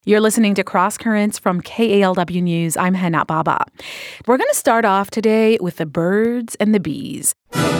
You're listening to Cross Currents from KALW News. I'm Hana Baba. We're going to start off today with the birds and the bees.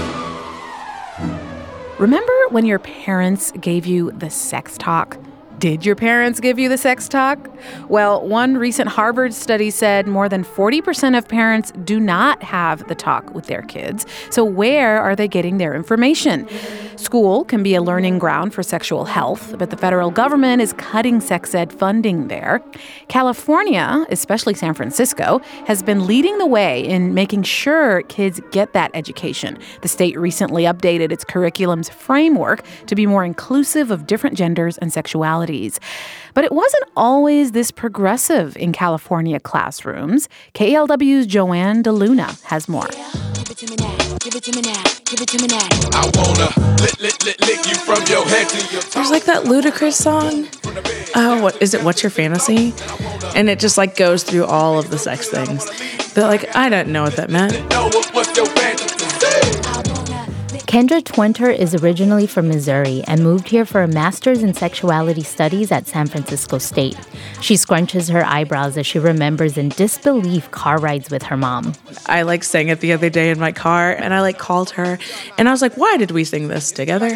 Remember when your parents gave you the sex talk? Did your parents give you the sex talk? Well, one recent Harvard study said more than 40% of parents do not have the talk with their kids. So where are they getting their information? School can be a learning ground for sexual health, but the federal government is cutting sex ed funding there. California, especially San Francisco, has been leading the way in making sure kids get that education. The state recently updated its curriculum's framework to be more inclusive of different genders and sexualities. But it wasn't always this progressive in California classrooms. KALW's Joanne DeLuna has more. Give it to me now. Give it to me now. Give it to me now. I wanna lick you from your head to your toe. There's like that Ludacris song. Oh, what is it? What's Your Fantasy? And it just like goes through all of the sex things. But like, I don't know what that meant. What's your fantasy? Kendra Twenter is originally from Missouri and moved here for a master's in sexuality studies at San Francisco State. She scrunches her eyebrows as she remembers in disbelief car rides with her mom. I like sang it the other day in my car, and I like called her, and I was like, why did we sing this together?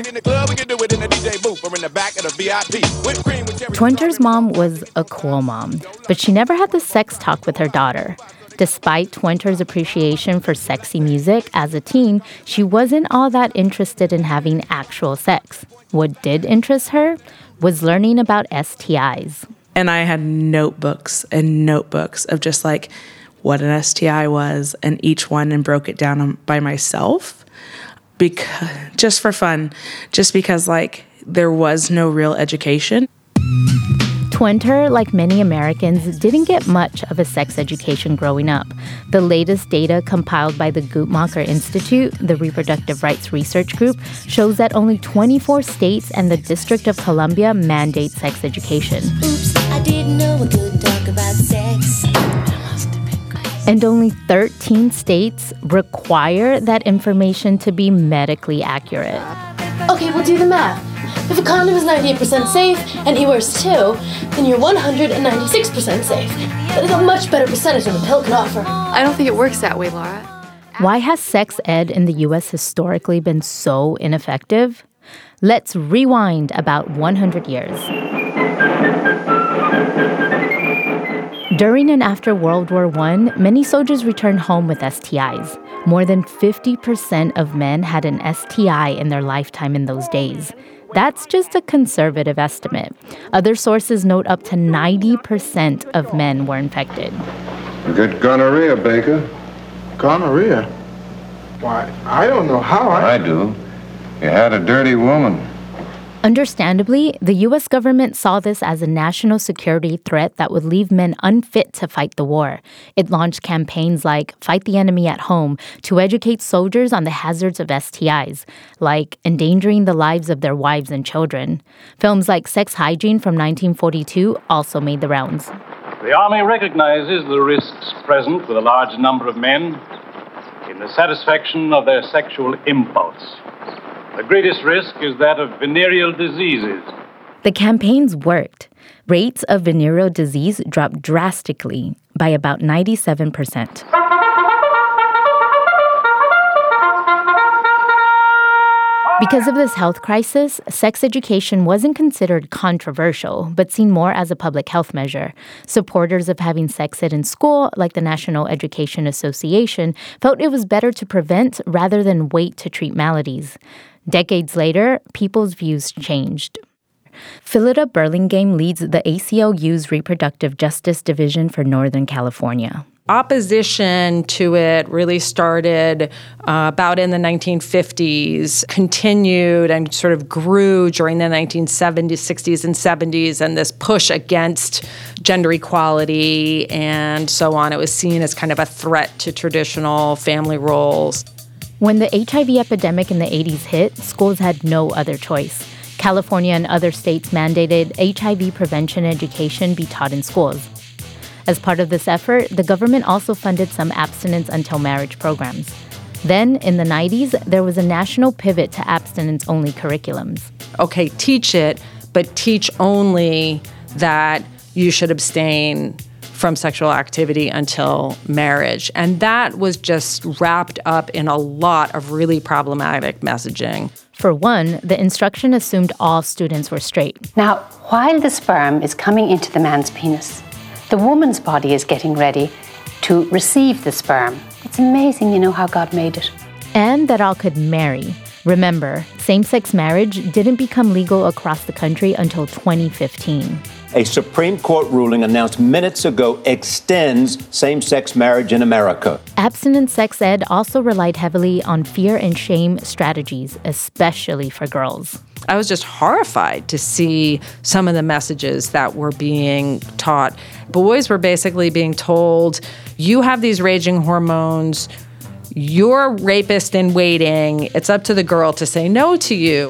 Twenter's mom was a cool mom, but she never had the sex talk with her daughter. Despite Twenter's appreciation for sexy music as a teen, she wasn't all that interested in having actual sex. What did interest her was learning about STIs. And I had notebooks and notebooks of just like what an STI was and each one, and broke it down by myself because just for fun, just because like there was no real education. Twenter, like many Americans, didn't get much of a sex education growing up. The latest data compiled by the Guttmacher Institute, the reproductive rights research group, shows that only 24 states and the District of Columbia mandate sex education. Oops, I didn't know we could talk about sex. And only 13 states require that information to be medically accurate. Okay, we'll do the math. If a condom is 98% safe and he wears two, then you're 196% safe. That is a much better percentage than the pill can offer. I don't think it works that way, Laura. Why has sex ed in the U.S. historically been so ineffective? Let's rewind about 100 years. During and after World War I, many soldiers returned home with STIs. More than 50% of men had an STI in their lifetime in those days. That's just a conservative estimate. Other sources note up to 90% of men were infected. You get gonorrhea, Baker. Gonorrhea? Why, I don't know how I do. You had a dirty woman. Understandably, the U.S. government saw this as a national security threat that would leave men unfit to fight the war. It launched campaigns like Fight the Enemy at Home to educate soldiers on the hazards of STIs, like endangering the lives of their wives and children. Films like Sex Hygiene from 1942 also made the rounds. The Army recognizes the risks present with a large number of men in the satisfaction of their sexual impulse. The greatest risk is that of venereal diseases. The campaigns worked. Rates of venereal disease dropped drastically by about 97%. Because of this health crisis, sex education wasn't considered controversial, but seen more as a public health measure. Supporters of having sex ed in school, like the National Education Association, felt it was better to prevent rather than wait to treat maladies. Decades later, people's views changed. Phillida Burlingame leads the ACLU's Reproductive Justice Division for Northern California. Opposition to it really started about in the 1950s, continued and sort of grew during the 1970s, 60s, and 70s, and this push against gender equality and so on. It was seen as kind of a threat to traditional family roles. When the HIV epidemic in the 80s hit, schools had no other choice. California and other states mandated HIV prevention education be taught in schools. As part of this effort, the government also funded some abstinence until marriage programs. Then, in the 90s, there was a national pivot to abstinence-only curriculums. Okay, teach it, but teach only that you should abstain from sexual activity until marriage. And that was just wrapped up in a lot of really problematic messaging. For one, the instruction assumed all students were straight. Now, while the sperm is coming into the man's penis, the woman's body is getting ready to receive the sperm. It's amazing, how God made it. And that all could marry. Remember, same-sex marriage didn't become legal across the country until 2015. A Supreme Court ruling announced minutes ago extends same-sex marriage in America. Abstinent sex ed also relied heavily on fear and shame strategies, especially for girls. I was just horrified to see some of the messages that were being taught. Boys were basically being told, you have these raging hormones, you're a rapist in waiting, it's up to the girl to say no to you.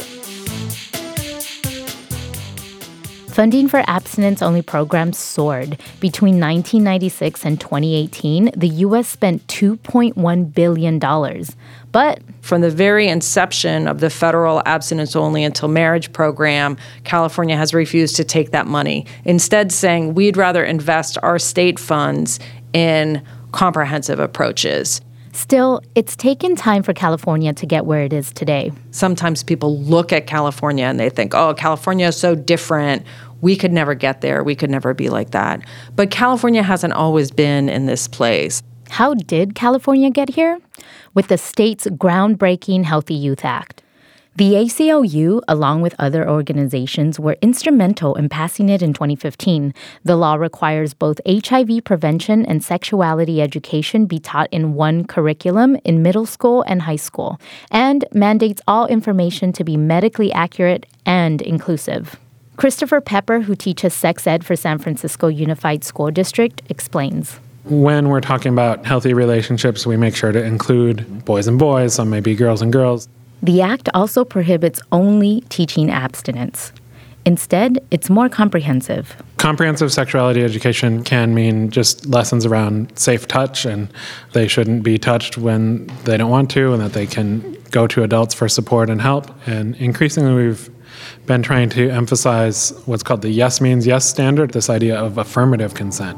Funding for abstinence-only programs soared. Between 1996 and 2018, the U.S. spent $2.1 billion. But from the very inception of the federal abstinence-only until marriage program, California has refused to take that money, instead saying we'd rather invest our state funds in comprehensive approaches. Still, it's taken time for California to get where it is today. Sometimes people look at California and they think, oh, California is so different. We could never get there. We could never be like that. But California hasn't always been in this place. How did California get here? With the state's groundbreaking Healthy Youth Act. The ACLU, along with other organizations, were instrumental in passing it in 2015. The law requires both HIV prevention and sexuality education be taught in one curriculum in middle school and high school, and mandates all information to be medically accurate and inclusive. Christopher Pepper, who teaches sex ed for San Francisco Unified School District, explains. When we're talking about healthy relationships, we make sure to include boys and boys, some may be girls and girls. The act also prohibits only teaching abstinence. Instead, it's more comprehensive. Comprehensive sexuality education can mean just lessons around safe touch, and they shouldn't be touched when they don't want to, and that they can go to adults for support and help. And increasingly, we've been trying to emphasize what's called the yes means yes standard, this idea of affirmative consent.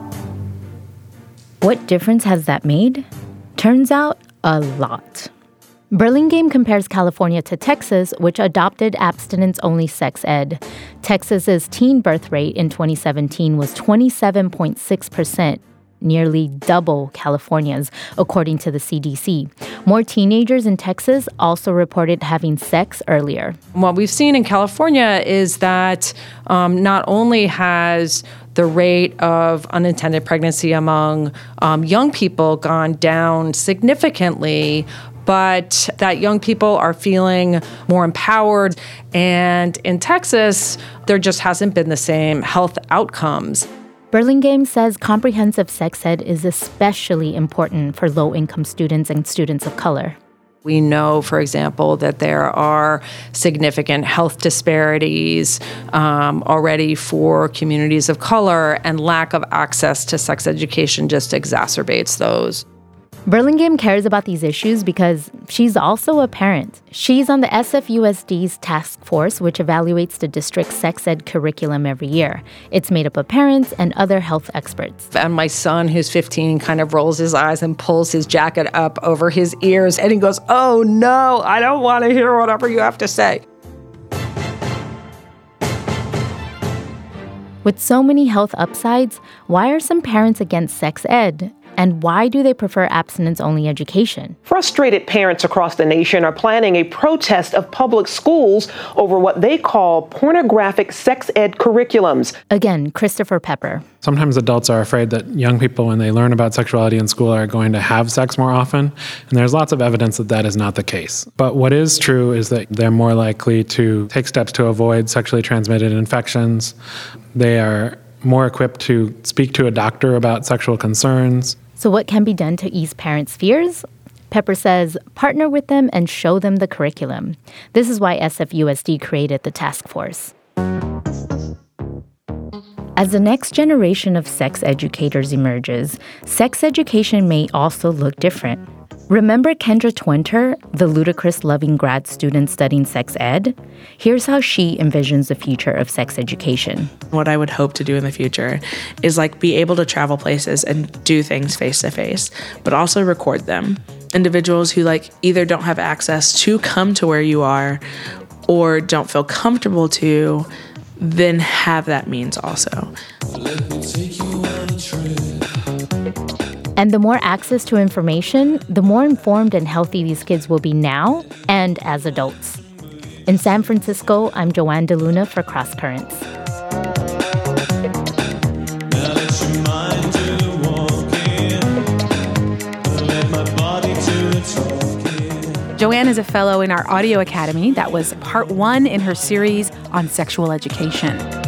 What difference has that made? Turns out, a lot. Burlingame compares California to Texas, which adopted abstinence-only sex ed. Texas's teen birth rate in 2017 was 27.6%, nearly double California's, according to the CDC. More teenagers in Texas also reported having sex earlier. What we've seen in California is that not only has the rate of unintended pregnancy among young people gone down significantly, but that young people are feeling more empowered. And in Texas, there just hasn't been the same health outcomes. Burlingame says comprehensive sex ed is especially important for low-income students and students of color. We know, for example, that there are significant health disparities already for communities of color, and lack of access to sex education just exacerbates those. Burlingame cares about these issues because she's also a parent. She's on the SFUSD's task force, which evaluates the district's sex ed curriculum every year. It's made up of parents and other health experts. And my son, who's 15, kind of rolls his eyes and pulls his jacket up over his ears, and he goes, "Oh no, I don't want to hear whatever you have to say." With so many health upsides, why are some parents against sex ed? And why do they prefer abstinence-only education? Frustrated parents across the nation are planning a protest of public schools over what they call pornographic sex ed curriculums. Again, Christopher Pepper. Sometimes adults are afraid that young people, when they learn about sexuality in school, are going to have sex more often. And there's lots of evidence that that is not the case. But what is true is that they're more likely to take steps to avoid sexually transmitted infections. They are more equipped to speak to a doctor about sexual concerns. So what can be done to ease parents' fears? Pepper says, partner with them and show them the curriculum. This is why SFUSD created the task force. As the next generation of sex educators emerges, sex education may also look different. Remember Kendra Twinter, the ludicrous-loving grad student studying sex ed? Here's how she envisions the future of sex education. What I would hope to do in the future is be able to travel places and do things face-to-face, but also record them. Individuals who either don't have access to come to where you are or don't feel comfortable to, then have that means also. Let me take you on a trip. And the more access to information, the more informed and healthy these kids will be now and as adults. In San Francisco, I'm Joanne DeLuna for Cross Currents. Joanne is a fellow in our Audio Academy. That was part 1 in her series on sexual education.